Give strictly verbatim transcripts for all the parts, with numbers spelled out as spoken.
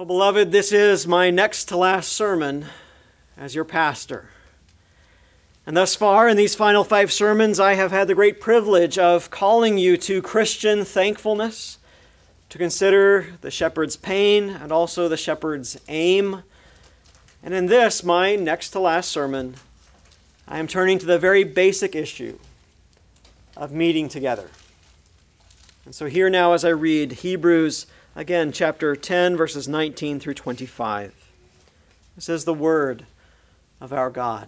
Well, beloved, this is my next to last sermon as your pastor. And thus far, in these final five sermons, I have had the great privilege of calling you to Christian thankfulness, to consider the shepherd's pain and also the shepherd's aim. And in this, my next to last sermon, I am turning to the very basic issue of meeting together. And so here now as I read Hebrews, again, chapter ten, verses nineteen through twenty-five. This is the word of our God.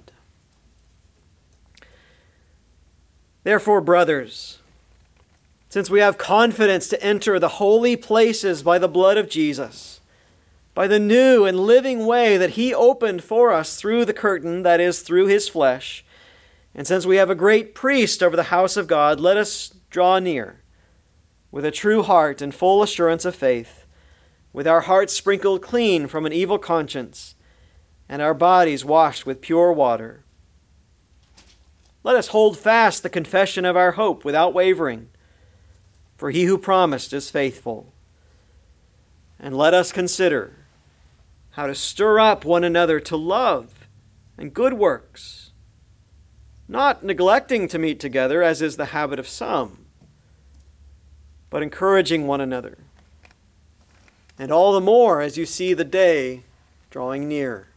Therefore, brothers, since we have confidence to enter the holy places by the blood of Jesus, by the new and living way that he opened for us through the curtain, that is, through his flesh, and since we have a great priest over the house of God, let us draw near with a true heart and full assurance of faith, with our hearts sprinkled clean from an evil conscience, and our bodies washed with pure water. Let us hold fast the confession of our hope without wavering, for he who promised is faithful. And let us consider how to stir up one another to love and good works, not neglecting to meet together, as is the habit of some, but encouraging one another, and all the more as you see the day drawing near.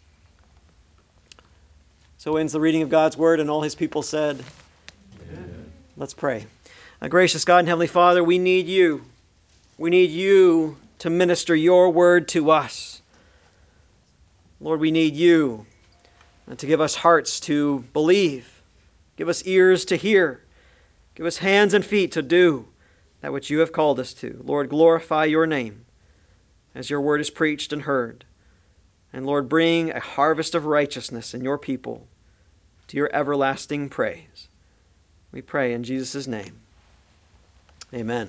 So ends the reading of God's word, and all his people said, Amen. Let's pray. Uh, gracious God and Heavenly Father, we need you. We need you to minister your word to us. Lord, we need you to give us hearts to believe, give us ears to hear, give us hands and feet to do that which you have called us to. Lord, glorify your name as your word is preached and heard. And Lord, bring a harvest of righteousness in your people to your everlasting praise. We pray in Jesus' name. Amen.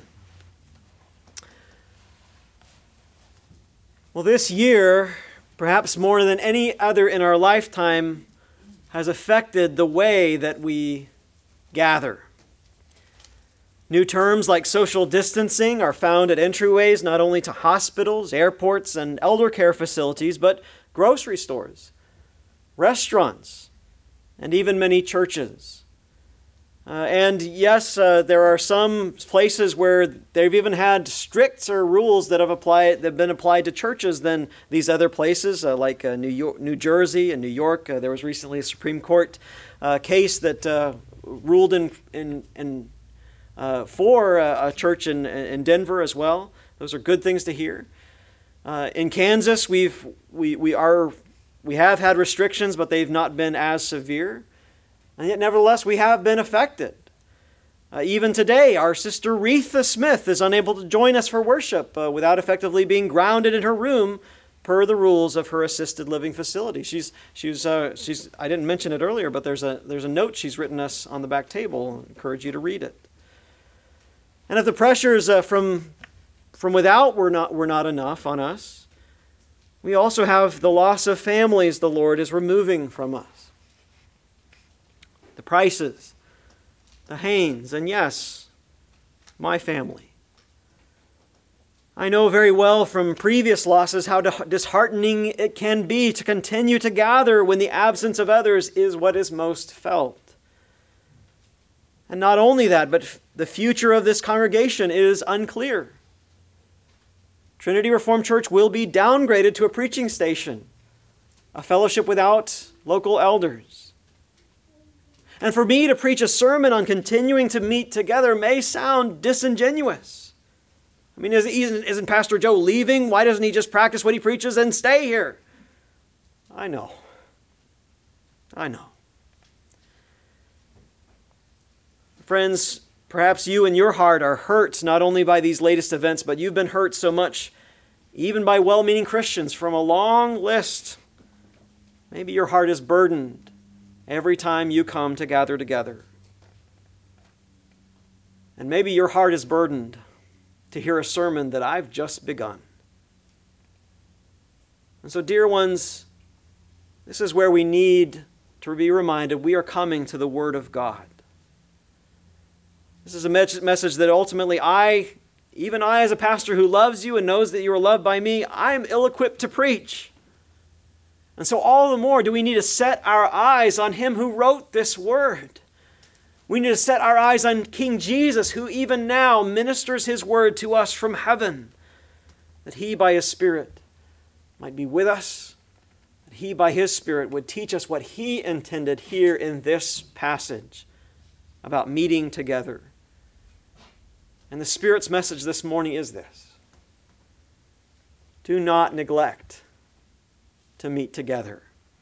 Well, this year, perhaps more than any other in our lifetime, has affected the way that we gather. New terms like social distancing are found at entryways not only to hospitals, airports, and elder care facilities, but grocery stores, restaurants, and even many churches. Uh, and yes, uh, there are some places where they've even had stricter rules that have applied that have been applied to churches than these other places, uh, like uh, New York, New Jersey, and New York. Uh, there was recently a Supreme Court uh, case that uh, ruled in in, in uh, for a, a church in in Denver as well. Those are good things to hear. Uh, in Kansas, we've we we are we have had restrictions, but they've not been as severe. And yet, nevertheless, we have been affected. Uh, even today, our sister Retha Smith is unable to join us for worship uh, without effectively being grounded in her room per the rules of her assisted living facility. She's she's uh, she's. I didn't mention it earlier, but there's a there's a note she's written us on the back table. I encourage you to read it. And if the pressures uh, from from without were not were not enough on us, we also have the loss of families the Lord is removing from us. The Prices, the Haynes, and yes, my family. I know very well from previous losses how disheartening it can be to continue to gather when the absence of others is what is most felt. And not only that, but the future of this congregation is unclear. Trinity Reformed Church will be downgraded to a preaching station, a fellowship without local elders. And for me to preach a sermon on continuing to meet together may sound disingenuous. I mean, isn't, isn't Pastor Joe leaving? Why doesn't he just practice what he preaches and stay here? I know. I know. Friends, perhaps you in your heart are hurt not only by these latest events, but you've been hurt so much even by well-meaning Christians from a long list. Maybe your heart is burdened every time you come to gather together. And maybe your heart is burdened to hear a sermon that I've just begun. And so, dear ones, this is where we need to be reminded we are coming to the Word of God. This is a message that ultimately I even I, as a pastor who loves you and knows that you are loved by me, I am ill-equipped to preach. And so all the more do we need to set our eyes on him who wrote this word. We need to set our eyes on King Jesus, who even now ministers his word to us from heaven, that he by his Spirit might be with us, that he by his Spirit would teach us what he intended here in this passage about meeting together. And the Spirit's message this morning is this: do not neglect to meet together.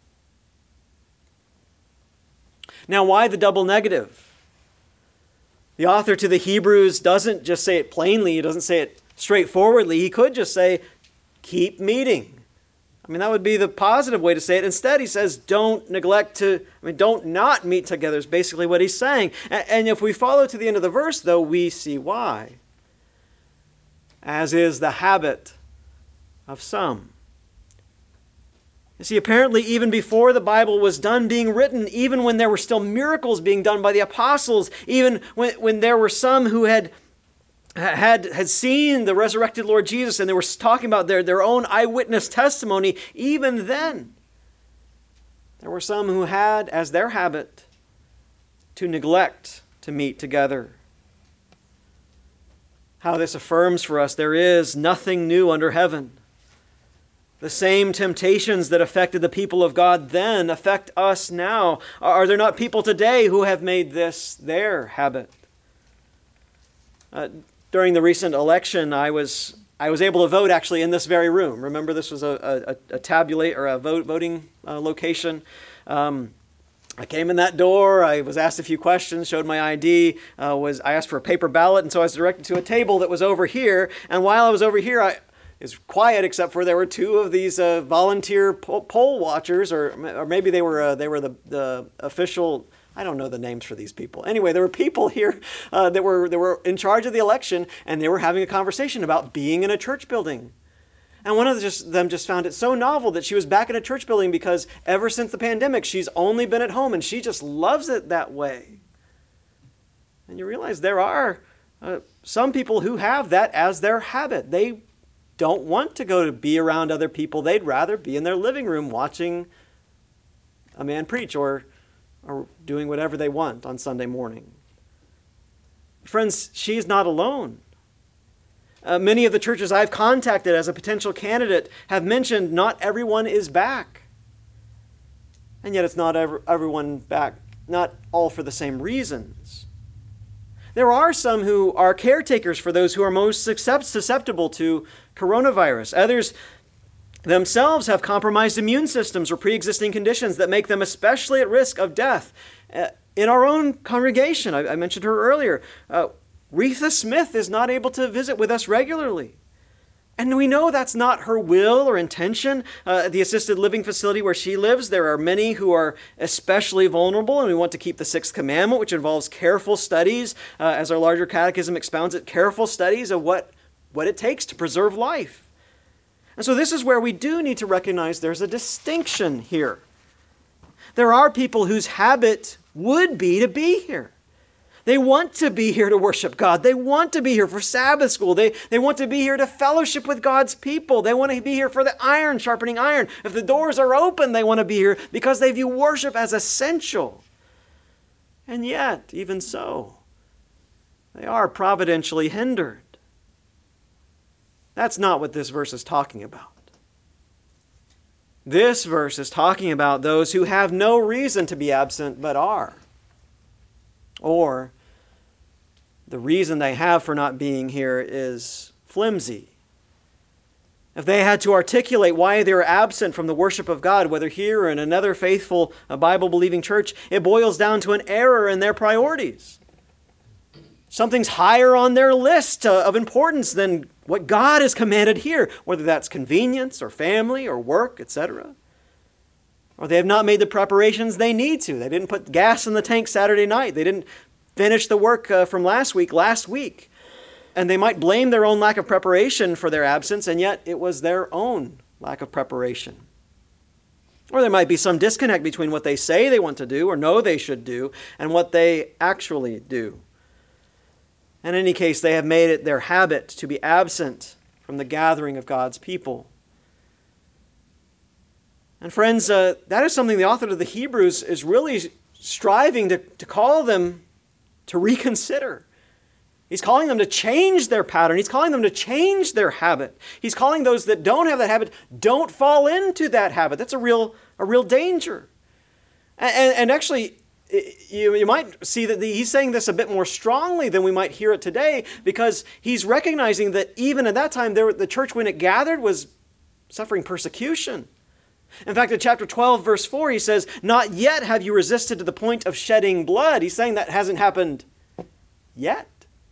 Now, why the double negative? The author to the Hebrews doesn't just say it plainly, he doesn't say it straightforwardly. He could just say, keep meeting. I mean, that would be the positive way to say it. Instead, he says, don't neglect to, I mean, don't not meet together is basically what he's saying. And, and if we follow to the end of the verse, though, we see why. As is the habit of some. You see, apparently even before the Bible was done being written, even when there were still miracles being done by the apostles, even when, when there were some who had, had, had seen the resurrected Lord Jesus and they were talking about their, their own eyewitness testimony, even then, there were some who had as their habit to neglect to meet together. How this affirms for us there is nothing new under heaven. The same temptations that affected the people of God then affect us now. Are there not people today who have made this their habit? Uh, during the recent election, I was I was able to vote actually in this very room. Remember, this was a, a, a tabulate or a vote, voting uh, location. Um, I came in that door. I was asked a few questions, showed my I D. Uh, was I asked for a paper ballot, and so I was directed to a table that was over here. And while I was over here, I It's quiet except for there were two of these uh, volunteer po- poll watchers, or or maybe they were uh, they were the, the official. I don't know the names for these people. Anyway, there were people here uh, that were that were in charge of the election, and they were having a conversation about being in a church building. And one of just, them just found it so novel that she was back in a church building because ever since the pandemic, she's only been at home, and she just loves it that way. And you realize there are uh, some people who have that as their habit. They don't want to go to be around other people. They'd rather be in their living room watching a man preach or, or doing whatever they want on Sunday morning. Friends, she's not alone. Uh, many of the churches I've contacted as a potential candidate have mentioned not everyone is back. And yet it's not every, everyone back, not all for the same reasons. There are some who are caretakers for those who are most susceptible to coronavirus. Others themselves have compromised immune systems or pre-existing conditions that make them especially at risk of death. Uh, in our own congregation, I, I mentioned her earlier, uh, Retha Smith is not able to visit with us regularly. And we know that's not her will or intention. Uh, the assisted living facility where she lives, there are many who are especially vulnerable, and we want to keep the sixth commandment, which involves careful studies, uh, as our larger catechism expounds it, careful studies of what, what it takes to preserve life. And so this is where we do need to recognize there's a distinction here. There are people whose habit would be to be here. They want to be here to worship God. They want to be here for Sabbath school. They, they want to be here to fellowship with God's people. They want to be here for the iron sharpening iron. If the doors are open, they want to be here because they view worship as essential. And yet, even so, they are providentially hindered. That's not what this verse is talking about. This verse is talking about those who have no reason to be absent but are. Or the reason they have for not being here is flimsy. If they had to articulate why they were absent from the worship of God, whether here or in another faithful Bible-believing church, it boils down to an error in their priorities. Something's higher on their list of importance than what God has commanded here, whether that's convenience or family or work, et cetera. Or they have not made the preparations they need to. They didn't put gas in the tank Saturday night. They didn't finish the work uh, from last week, last week. And they might blame their own lack of preparation for their absence, and yet it was their own lack of preparation. Or there might be some disconnect between what they say they want to do or know they should do and what they actually do. In any case, they have made it their habit to be absent from the gathering of God's people. And friends, uh, that is something the author of the Hebrews is really striving to, to call them to reconsider. He's calling them to change their pattern. He's calling them to change their habit. He's calling those that don't have that habit, don't fall into that habit. That's a real, a real danger. And, and actually, you, you might see that the, he's saying this a bit more strongly than we might hear it today, because he's recognizing that even at that time, there, the church, when it gathered, was suffering persecution. In fact, in chapter twelve, verse four, he says, "Not yet have you resisted to the point of shedding blood." He's saying that hasn't happened yet.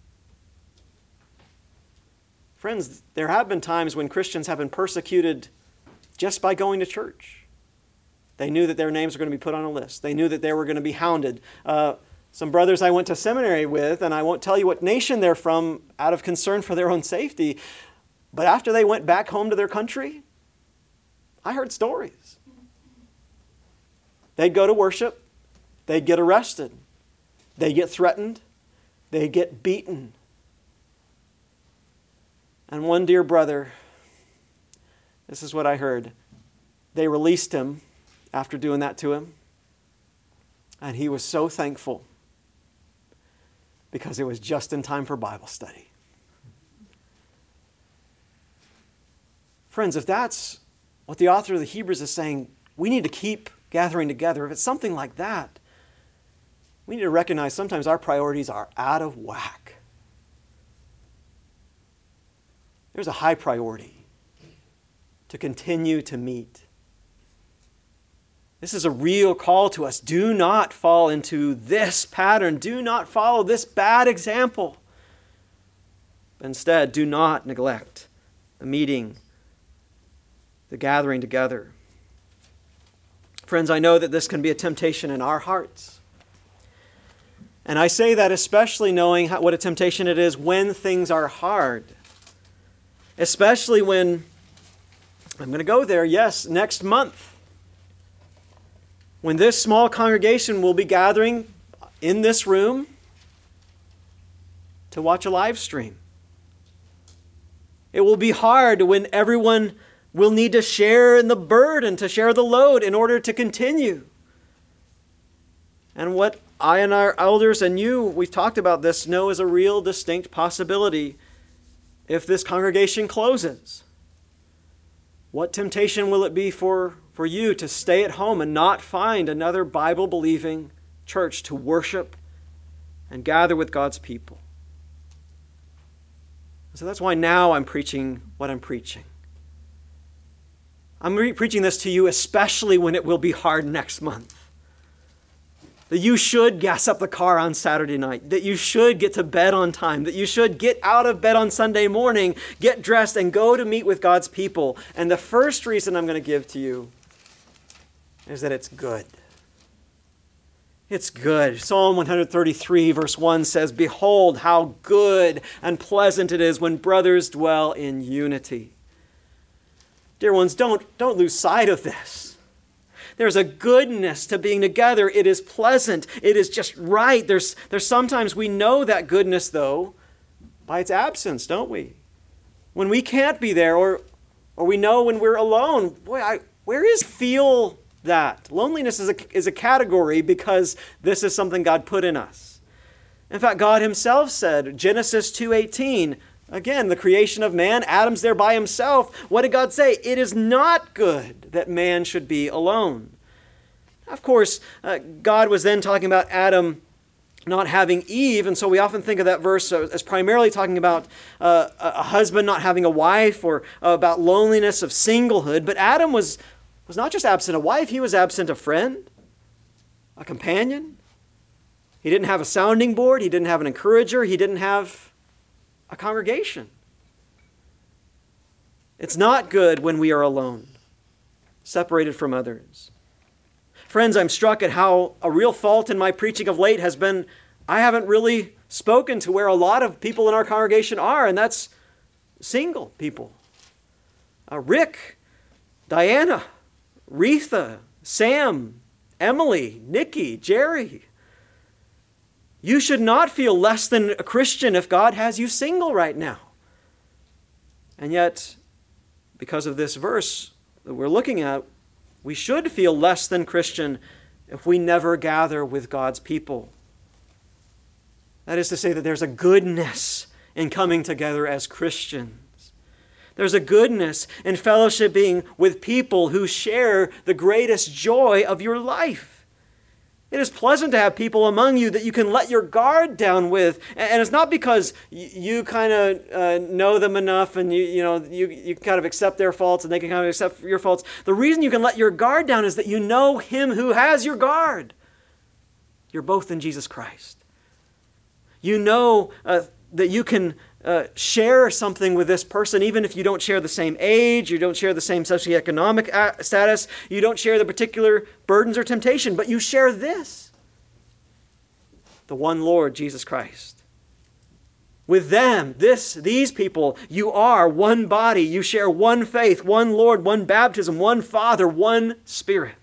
Friends, there have been times when Christians have been persecuted just by going to church. They knew that their names were going to be put on a list. They knew that they were going to be hounded. Uh, some brothers I went to seminary with, and I won't tell you what nation they're from out of concern for their own safety, but after they went back home to their country, I heard stories. They'd go to worship, they'd get arrested, they'd get threatened, they'd get beaten. And one dear brother, this is what I heard, they released him after doing that to him, and he was so thankful because it was just in time for Bible study. Friends, if that's what the author of the Hebrews is saying, we need to keep gathering together. If it's something like that, we need to recognize sometimes our priorities are out of whack. There's a high priority to continue to meet. This is a real call to us. Do not fall into this pattern. Do not follow this bad example. Instead, do not neglect the meeting, the gathering together. Friends, I know that this can be a temptation in our hearts. And I say that especially knowing how, what a temptation it is when things are hard. Especially when, I'm going to go there, yes, next month, when this small congregation will be gathering in this room to watch a live stream. It will be hard when everyone will need to share in the burden, to share the load in order to continue. And what I and our elders and you, we've talked about this, know is a real distinct possibility if this congregation closes. What temptation will it be for, for you to stay at home and not find another Bible-believing church to worship and gather with God's people? So that's why now I'm preaching what I'm preaching. I'm re- preaching this to you especially when it will be hard next month. That you should gas up the car on Saturday night. That you should get to bed on time. That you should get out of bed on Sunday morning, get dressed, and go to meet with God's people. And the first reason I'm going to give to you is that it's good. It's good. Psalm one thirty-three verse one says, "Behold, how good and pleasant it is when brothers dwell in unity." Dear ones, don't, don't lose sight of this. There's a goodness to being together. It is pleasant. It is just right. There's, there's sometimes we know that goodness, though, by its absence, don't we? When we can't be there, or, or we know when we're alone. Boy, I, where is feel that? Loneliness is a, is a category because this is something God put in us. In fact, God himself said, Genesis two eighteen, again, the creation of man, Adam's there by himself. What did God say? It is not good that man should be alone. Of course, uh, God was then talking about Adam not having Eve, and so we often think of that verse as primarily talking about uh, a husband not having a wife, or about loneliness of singlehood. But Adam was, was not just absent a wife, he was absent a friend, a companion. He didn't have a sounding board, he didn't have an encourager, he didn't have a congregation. It's not good when we are alone, separated from others. Friends, I'm struck at how a real fault in my preaching of late has been I haven't really spoken to where a lot of people in our congregation are, and that's single people. Uh, Rick, Diana, Retha, Sam, Emily, Nikki, Jerry. You should not feel less than a Christian if God has you single right now. And yet, because of this verse that we're looking at, we should feel less than Christian if we never gather with God's people. That is to say that there's a goodness in coming together as Christians. There's a goodness in fellowshipping with people who share the greatest joy of your life. It is pleasant to have people among you that you can let your guard down with. And it's not because you kind of uh, know them enough and you, you know, you, you kind of accept their faults and they can kind of accept your faults. The reason you can let your guard down is that you know Him who has your guard. You're both in Jesus Christ. You know uh, that you can uh, share something with this person even if you don't share the same age, you don't share the same socioeconomic status, you don't share the particular burdens or temptation, but you share this, the one Lord, Jesus Christ. With them, this, these people, you are one body, you share one faith, one Lord, one baptism, one Father, one Spirit.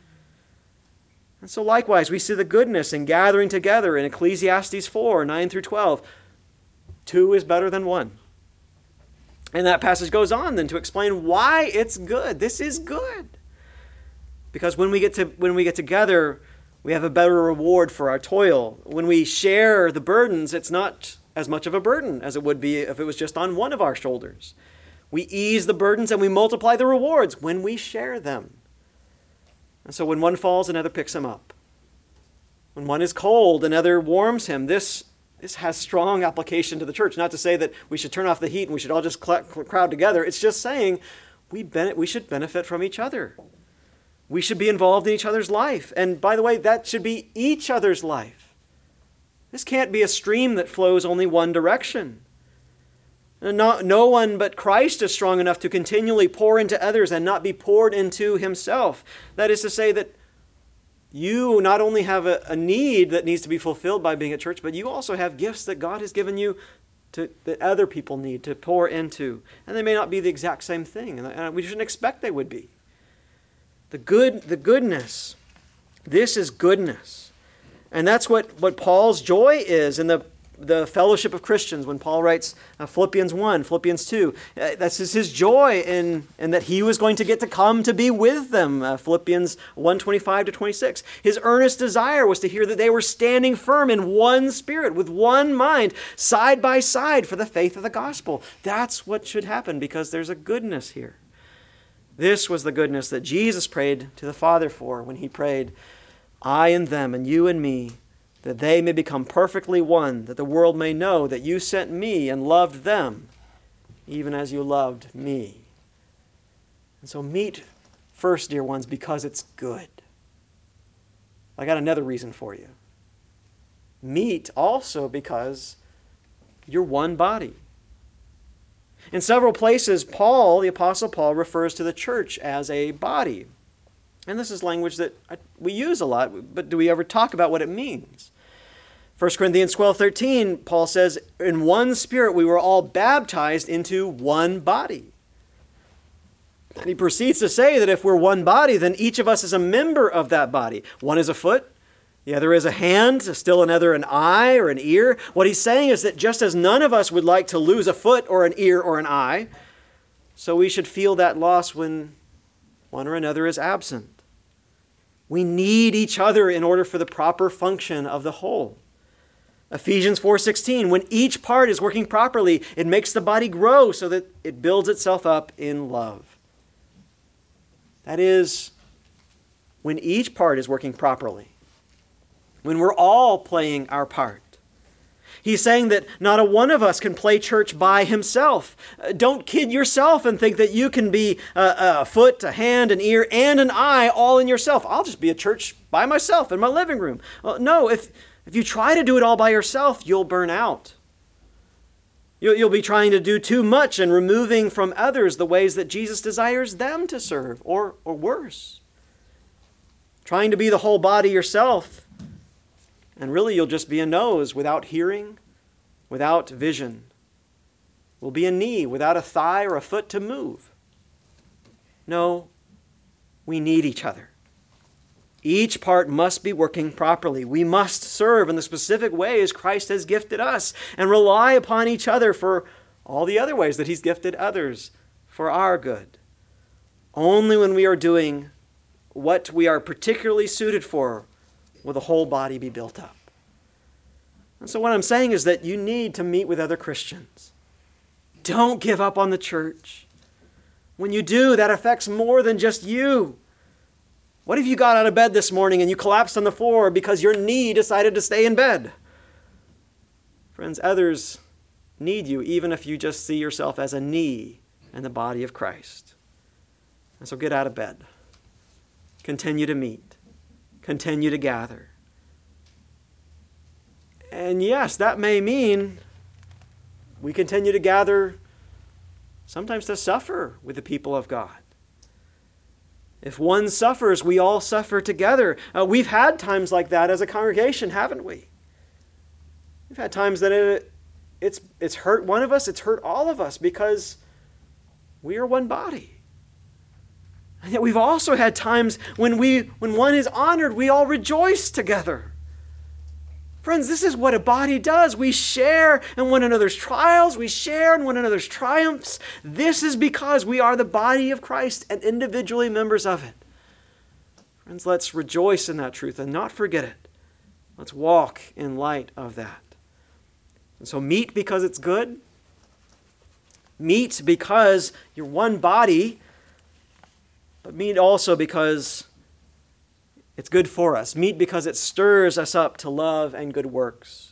And so likewise, we see the goodness in gathering together in Ecclesiastes four, nine through twelve. Two is better than one. And that passage goes on then to explain why it's good. This is good. Because when we get to when we get together, we have a better reward for our toil. When we share the burdens, it's not as much of a burden as it would be if it was just on one of our shoulders. We ease the burdens and we multiply the rewards when we share them. And so when one falls, another picks him up. When one is cold, another warms him. This This has strong application to the church. Not to say that we should turn off the heat and we should all just cl- crowd together. It's just saying we, ben- we should benefit from each other. We should be involved in each other's life. And by the way, that should be each other's life. This can't be a stream that flows only one direction. No, no one but Christ is strong enough to continually pour into others and not be poured into himself. That is to say that you not only have a, a need that needs to be fulfilled by being at church, but you also have gifts that God has given you to, that other people need to pour into. And they may not be the exact same thing, and we shouldn't expect they would be. The good, the goodness, this is goodness. And that's what, what Paul's joy is in the, the fellowship of Christians when Paul writes uh, Philippians one, Philippians two. Uh, that's his, his joy in, in that he was going to get to come to be with them, uh, Philippians one, twenty-five to twenty-six. His earnest desire was to hear that they were standing firm in one spirit, with one mind, side by side for the faith of the gospel. That's what should happen because there's a goodness here. This was the goodness that Jesus prayed to the Father for when he prayed, I and them and you and me, that they may become perfectly one, that the world may know that you sent me and loved them, even as you loved me. And so meet first, dear ones, because it's good. I got another reason for you. Meet also because you're one body. In several places, Paul, the Apostle Paul, refers to the church as a body. And this is language that we use a lot, but do we ever talk about what it means? First Corinthians twelve thirteen, Paul says, in one spirit we were all baptized into one body. And he proceeds to say that if we're one body, then each of us is a member of that body. One is a foot, the other is a hand, still another an eye or an ear. What he's saying is that just as none of us would like to lose a foot or an ear or an eye, so we should feel that loss when one or another is absent. We need each other in order for the proper function of the whole. Ephesians four sixteen, when each part is working properly, it makes the body grow so that it builds itself up in love. That is, when each part is working properly, when we're all playing our part. He's saying that not a one of us can play church by himself. Don't kid yourself and think that you can be a, a foot, a hand, an ear, and an eye all in yourself. I'll just be a church by myself in my living room. Well, no, if If you try to do it all by yourself, you'll burn out. You'll, you'll be trying to do too much and removing from others the ways that Jesus desires them to serve, or, or worse. Trying to be the whole body yourself, and really you'll just be a nose without hearing, without vision. Will be a knee without a thigh or a foot to move. No, we need each other. Each part must be working properly. We must serve in the specific ways Christ has gifted us and rely upon each other for all the other ways that he's gifted others for our good. Only when we are doing what we are particularly suited for will the whole body be built up. And so what I'm saying is that you need to meet with other Christians. Don't give up on the church. When you do, that affects more than just you. What if you got out of bed this morning and you collapsed on the floor because your knee decided to stay in bed? Friends, others need you even if you just see yourself as a knee in the body of Christ. And so get out of bed. Continue to meet. Continue to gather. And yes, that may mean we continue to gather, sometimes to suffer with the people of God. If one suffers, we all suffer together. Uh, we've had times like that as a congregation, haven't we? We've had times that it, it's, it's hurt one of us, it's hurt all of us because we are one body. And yet we've also had times when we, when one is honored, we all rejoice together. Friends, this is what a body does. We share in one another's trials. We share in one another's triumphs. This is because we are the body of Christ and individually members of it. Friends, let's rejoice in that truth and not forget it. Let's walk in light of that. And so meet because it's good. Meet because you're one body, but meet also because it's good for us. Meet because it stirs us up to love and good works.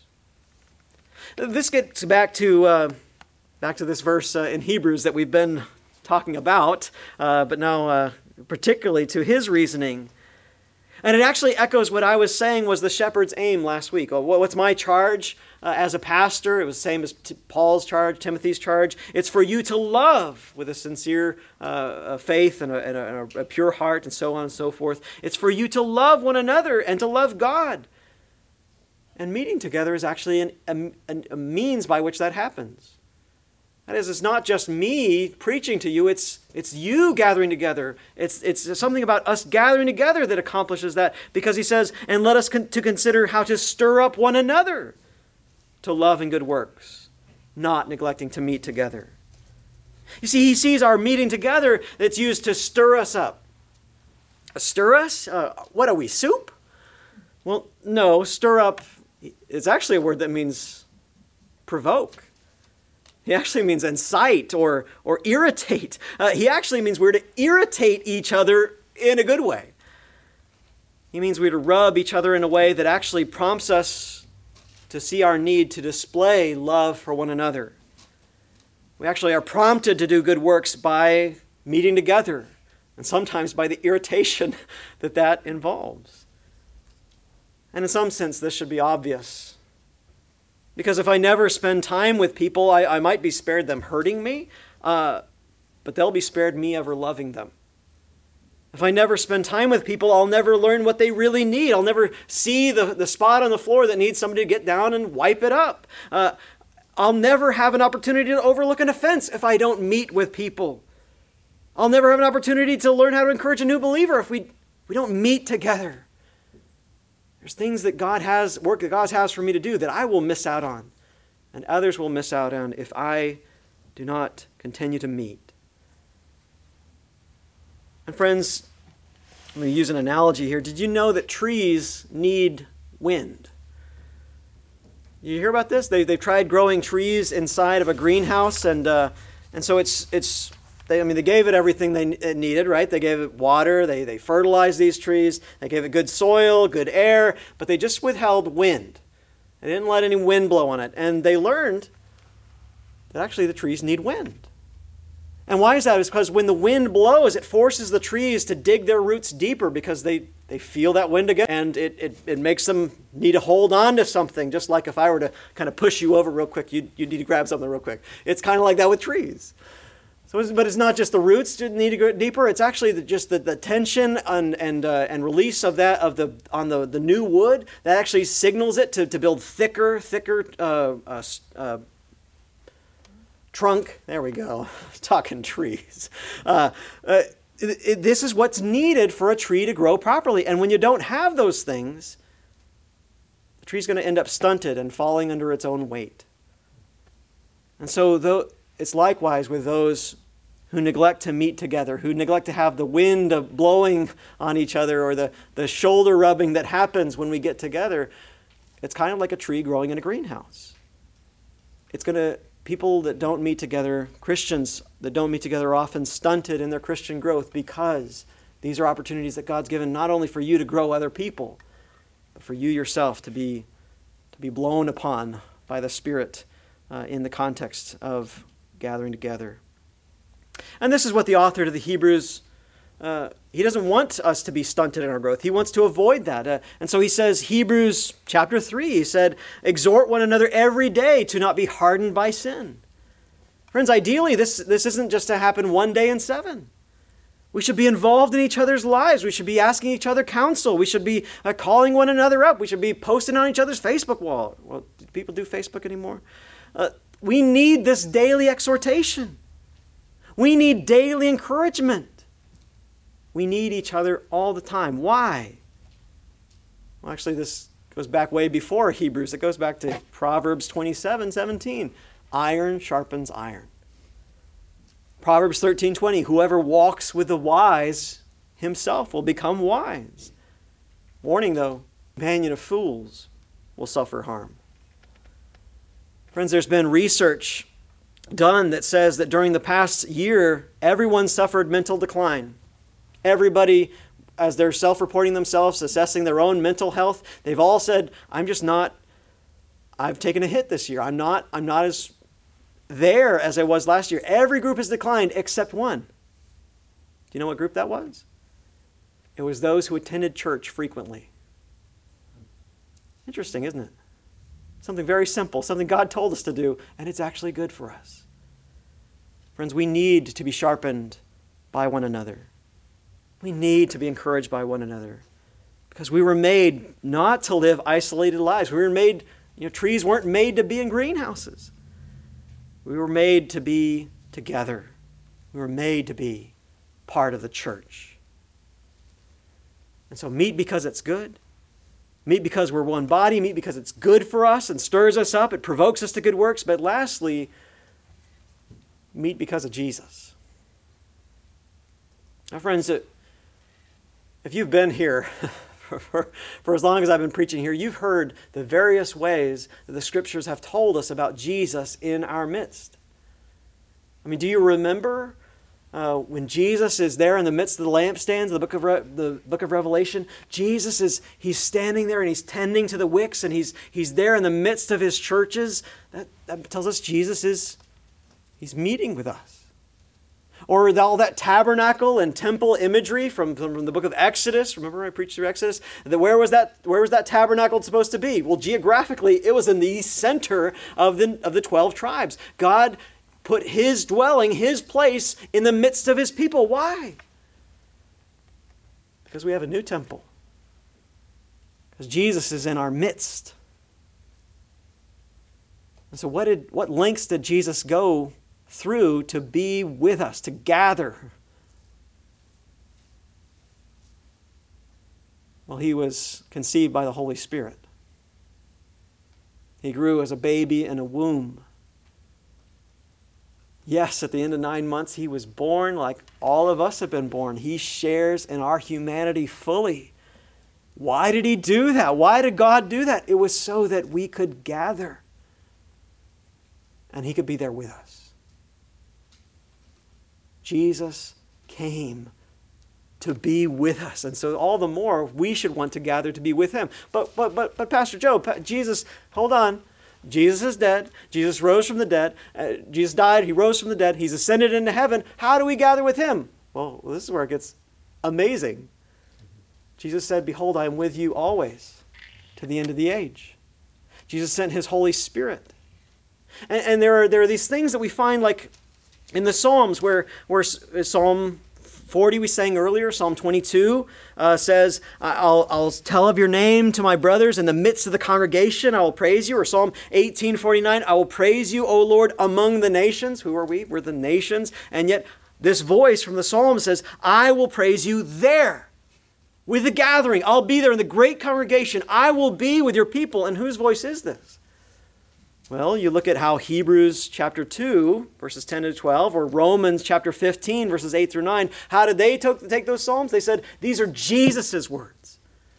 This gets back to uh, back to this verse uh, in Hebrews that we've been talking about, uh, but now uh, particularly to his reasoning. And it actually echoes what I was saying was the shepherd's aim last week. What's my charge uh, as a pastor? It was the same as T- Paul's charge, Timothy's charge. It's for you to love with a sincere uh, faith and, a, and, a, and a pure heart and so on and so forth. It's for you to love one another and to love God. And meeting together is actually an, a, a means by which that happens. That is, it's not just me preaching to you, it's it's you gathering together. It's it's something about us gathering together that accomplishes that, because he says, and let us con- to consider how to stir up one another to love and good works, not neglecting to meet together. You see, he sees our meeting together that's used to stir us up. Stir us? Uh, what are we, soup? Well, no, stir up is actually a word that means provoke. He actually means incite or, or irritate. Uh, he actually means we're to irritate each other in a good way. He means we're to rub each other in a way that actually prompts us to see our need to display love for one another. We actually are prompted to do good works by meeting together, and sometimes by the irritation that that involves. And in some sense, this should be obvious. Because if I never spend time with people, I, I might be spared them hurting me, uh, but they'll be spared me ever loving them. If I never spend time with people, I'll never learn what they really need. I'll never see the, the spot on the floor that needs somebody to get down and wipe it up. Uh, I'll never have an opportunity to overlook an offense if I don't meet with people. I'll never have an opportunity to learn how to encourage a new believer if we, we don't meet together. There's things that God has, work that God has for me to do that I will miss out on, and others will miss out on if I do not continue to meet. And friends, I'm going to use an analogy here. Did you know that trees need wind? You hear about this? They, they've tried growing trees inside of a greenhouse, and uh, and so it's it's. They, I mean, they gave it everything they it needed, right? They gave it water, they, they fertilized these trees, they gave it good soil, good air, but they just withheld wind. They didn't let any wind blow on it. And they learned that actually the trees need wind. And why is that? It's because when the wind blows, it forces the trees to dig their roots deeper because they, they feel that wind again. And it, it, it makes them need to hold on to something, just like if I were to kind of push you over real quick, you'd, you'd need to grab something real quick. It's kind of like that with trees. So, it's, but it's not just the roots that need to go deeper. It's actually the, just the, the tension and and uh, and release of that of the on the, the new wood that actually signals it to, to build thicker, thicker uh, uh, uh, trunk. There we go. Talking trees. Uh, uh, it, it, this is what's needed for a tree to grow properly. And when you don't have those things, the tree's going to end up stunted and falling under its own weight. And so though, it's likewise with those who neglect to meet together, who neglect to have the wind of blowing on each other or the, the shoulder rubbing that happens when we get together. It's kind of like a tree growing in a greenhouse. It's going to, people that don't meet together, Christians that don't meet together are often stunted in their Christian growth because these are opportunities that God's given not only for you to grow other people, but for you yourself to be, to be blown upon by the Spirit uh, in the context of gathering together. And this is what the author to the Hebrews, uh, he doesn't want us to be stunted in our growth. He wants to avoid that. Uh, and so he says, Hebrews chapter three, he said, exhort one another every day to not be hardened by sin. Friends, ideally, this, this isn't just to happen one day in seven. We should be involved in each other's lives. We should be asking each other counsel. We should be uh, calling one another up. We should be posting on each other's Facebook wall. Well, do people do Facebook anymore? Uh, we need this daily exhortation. We need daily encouragement. We need each other all the time. Why? Well, actually, this goes back way before Hebrews. It goes back to Proverbs twenty-seven seventeen. Iron sharpens iron. Proverbs thirteen twenty. Whoever walks with the wise himself will become wise. Warning, though, companion of fools will suffer harm. Friends, there's been research done that says that during the past year, everyone suffered mental decline. Everybody, as they're self-reporting themselves, assessing their own mental health, they've all said, I'm just not, I've taken a hit this year. I'm not, I'm not as there as I was last year. Every group has declined except one. Do you know what group that was? It was those who attended church frequently. Interesting, isn't it? Something very simple, something God told us to do, and it's actually good for us. Friends, we need to be sharpened by one another. We need to be encouraged by one another because we were made not to live isolated lives. We were made, you know, trees weren't made to be in greenhouses. We were made to be together. We were made to be part of the church. And so meet because it's good. Meet because we're one body. Meet because it's good for us and stirs us up. It provokes us to good works. But lastly, meet because of Jesus. Now, friends, if you've been here for, for as long as I've been preaching here, you've heard the various ways that the Scriptures have told us about Jesus in our midst. I mean, do you remember Uh, when Jesus is there in the midst of the lampstands, the book of Re- the book of Revelation? Jesus is he's standing there and he's tending to the wicks and he's he's there in the midst of his churches. That, that tells us Jesus is he's meeting with us. Or all that tabernacle and temple imagery from, from the book of Exodus. Remember I preached through Exodus? That where was that where was that tabernacle supposed to be? Well, geographically, it was in the center of the of the twelve tribes. God put his dwelling, his place in the midst of his people. Why? Because we have a new temple. Because Jesus is in our midst. And so what did what lengths did Jesus go through to be with us, to gather? Well, he was conceived by the Holy Spirit. He grew as a baby in a womb. Yes, at the end of nine months, he was born like all of us have been born. He shares in our humanity fully. Why did he do that? Why did God do that? It was so that we could gather and he could be there with us. Jesus came to be with us. And so all the more we should want to gather to be with him. But but but but Pastor Joe, Jesus, hold on. Jesus is dead. Jesus rose from the dead. Uh, Jesus died. He rose from the dead. He's ascended into heaven. How do we gather with him? Well, this is where it gets amazing. Jesus said, behold, I am with you always to the end of the age. Jesus sent his Holy Spirit. And, and there are there are these things that we find like in the Psalms where, where Psalm forty we sang earlier, Psalm twenty-two uh, says, I'll, I'll tell of your name to my brothers in the midst of the congregation. I will praise you. Or Psalm eighteen forty-nine, I will praise you, O Lord, among the nations. Who are we? We're the nations. And yet This voice from the psalm says, I will praise you there with the gathering. I'll be there in the great congregation. I will be with your people. And whose voice is this? Well, you look at how Hebrews chapter two, verses ten to twelve, or Romans chapter fifteen, verses eight through nine, how did they to- take those psalms? They said, these are Jesus' words.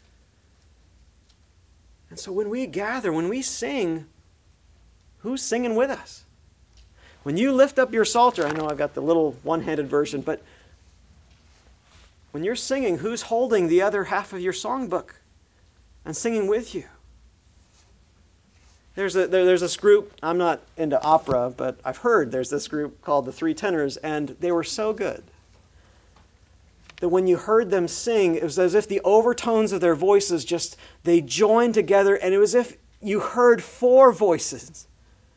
And so when we gather, when we sing, who's singing with us? When you lift up your psalter, I know I've got the little one-handed version, but when you're singing, who's holding the other half of your songbook and singing with you? There's a there, there's this group, I'm not into opera, but I've heard there's this group called the Three Tenors, and they were so good that when you heard them sing, it was as if the overtones of their voices just, they joined together, and it was as if you heard four voices,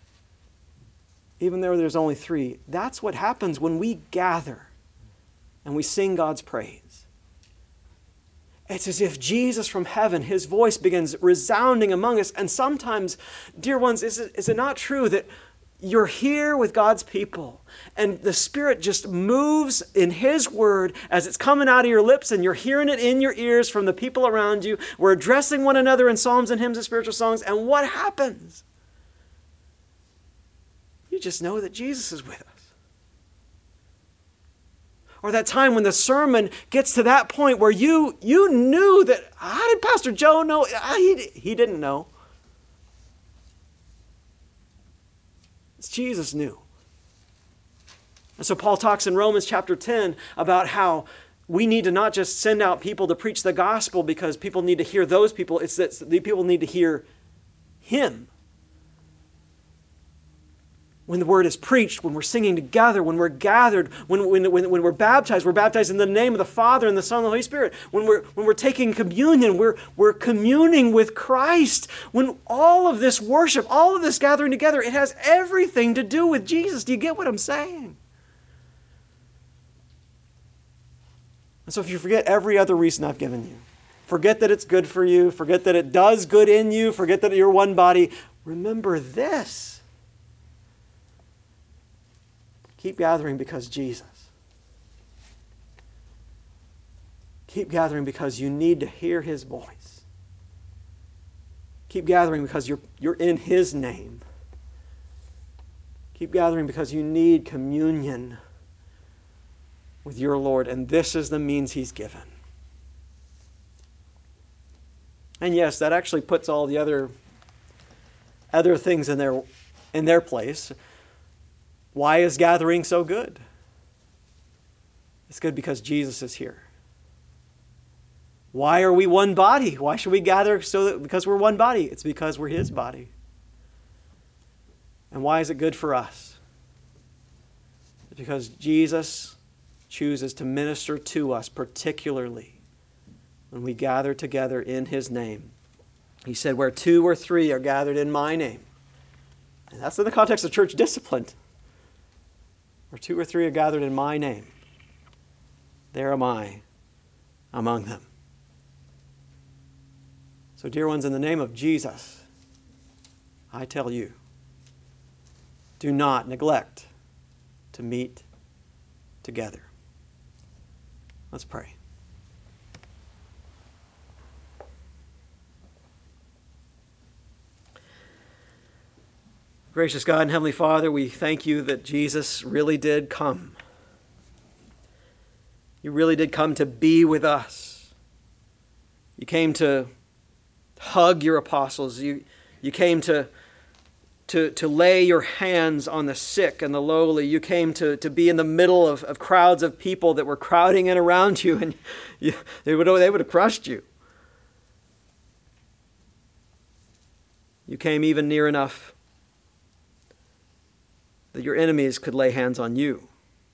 even though there's only three. That's what happens when we gather and we sing God's praise. It's as if Jesus from heaven, his voice begins resounding among us. And sometimes, dear ones, is it, is it not true that you're here with God's people and the Spirit just moves in his word as it's coming out of your lips and you're hearing it in your ears from the people around you? We're addressing one another in psalms and hymns and spiritual songs. And what happens? You just know that Jesus is with us. Or that time when the sermon gets to that point where you you knew that, how did Pastor Joe know? He, he didn't know. It's Jesus knew. And so Paul talks in Romans chapter ten about how we need to not just send out people to preach the gospel because people need to hear those people. It's that the people need to hear him. When the word is preached, when we're singing together, when we're gathered, when, when, when, when we're baptized, we're baptized in the name of the Father and the Son and the Holy Spirit. When we're, when we're taking communion, we're, we're communing with Christ. When all of this worship, all of this gathering together, it has everything to do with Jesus. Do you get what I'm saying? And so if you forget every other reason I've given you, forget that it's good for you, forget that it does good in you, forget that you're one body, remember this. Keep gathering because Jesus. Keep gathering because you need to hear his voice. Keep gathering because you're, you're in his name. Keep gathering because you need communion with your Lord, and this is the means he's given. And yes, that actually puts all the other, other things in their, in their place. Why is gathering so good? It's good because Jesus is here. Why are we one body? Why should we gather? So that because we're one body. It's because we're his body. And why is it good for us? It's because Jesus chooses to minister to us, particularly when we gather together in his name. He said, where two or three are gathered in my name. And that's in the context of church discipline. Where two or three are gathered in my name, there am I among them. So, dear ones, in the name of Jesus, I tell you, do not neglect to meet together. Let's pray. Gracious God and Heavenly Father, we thank you that Jesus really did come. You really did come to be with us. You came to hug your apostles. You, you came to, to, to lay your hands on the sick and the lowly. You came to, to be in the middle of, of crowds of people that were crowding in around you, and you, they would, they would have crushed you. You came even near enough that your enemies could lay hands on you.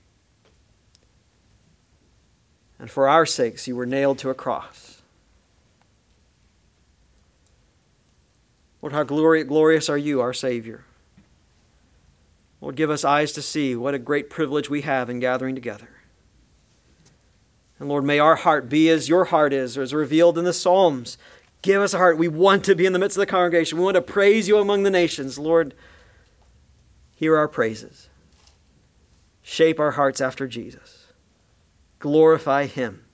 And for our sakes, you were nailed to a cross. Lord, how glorious are you, our Savior. Lord, give us eyes to see what a great privilege we have in gathering together. And Lord, may our heart be as your heart is, or as revealed in the Psalms. Give us a heart. We want to be in the midst of the congregation. We want to praise you among the nations. Lord, hear our praises. Shape our hearts after Jesus. Glorify him.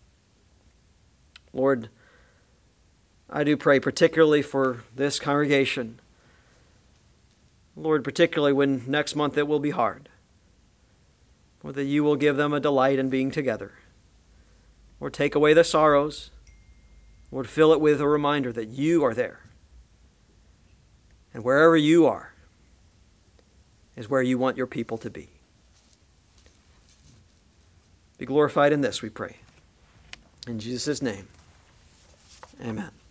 Lord, I do pray particularly for this congregation. Lord, particularly when next month it will be hard. Lord, that you will give them a delight in being together. Lord, take away the sorrows. Lord, fill it with a reminder that you are there. And wherever you are is where you want your people to be. Be glorified in this, we pray. In Jesus' name, amen.